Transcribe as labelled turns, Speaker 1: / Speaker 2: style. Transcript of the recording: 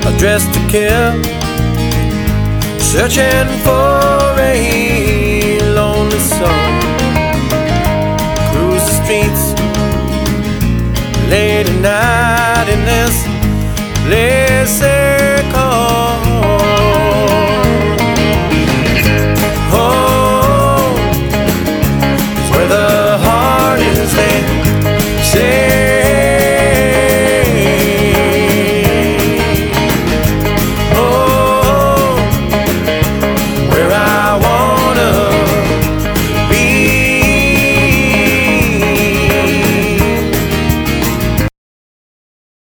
Speaker 1: dressed to kill, searching for a lonely soul. Cruise the streets late at night,